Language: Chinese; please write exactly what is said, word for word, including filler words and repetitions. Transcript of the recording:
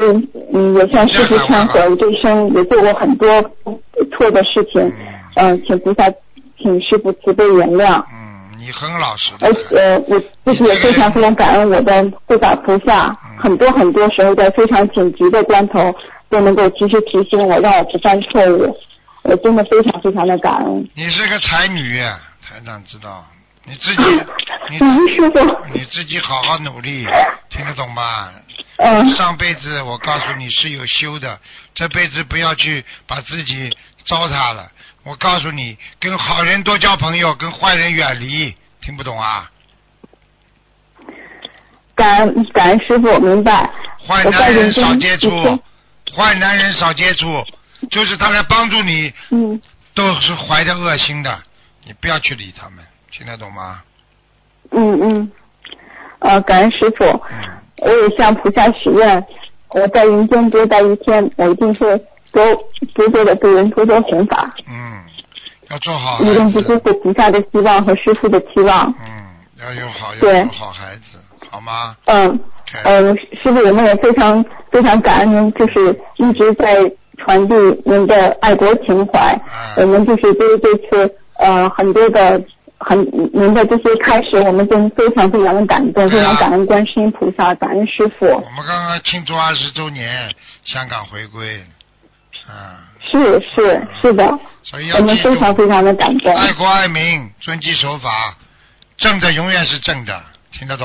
嗯嗯，也向师父忏悔，我这一生也做过很多错的事情，嗯、呃，请菩萨，请师父慈悲原谅。 嗯，你很老实的。 而且我自己也非常非常感恩我的护法菩萨，嗯、很多很多时候在非常紧急的关头都能够及时提醒我，让我不犯错误，我真的非常非常的感恩。 你是个才女，台长知道。你自己，你师父， 你自己好好努力，听得懂吗？ 嗯。 上辈子我告诉你是有修的，这辈子不要去把自己糟蹋了。我告诉你，跟好人多交朋友，跟坏人远离。听不懂啊？ 感恩感恩师父，明白。 坏男人少接触，坏男人少接触，就是他来帮助你， 嗯， 都是怀着恶心的。你不要去理他们，听得懂吗？ 嗯嗯，呃，感恩师父， 嗯、 我也向菩萨许愿，我在人间多待一天，我一定会多多多的对人多多弘法。 嗯，要做好孩子， 一定不辜负菩萨的希望和师父的期望。 嗯，要有好，要做好孩子，好吗？ 嗯 okay. 嗯，师父，我们也非常非常感恩您，就是一直在传递您的爱国情怀。 嗯、 我们就是对于这次呃很多的。很您的这些开始，我们真非常非常的感动，非常感恩观世音菩萨，感恩师父。 我们刚刚庆祝二十周年，香港回归，啊， 是是是的， 所以要我们非常非常的感动。 爱国爱民，遵纪守法，正的永远是正的，听得懂。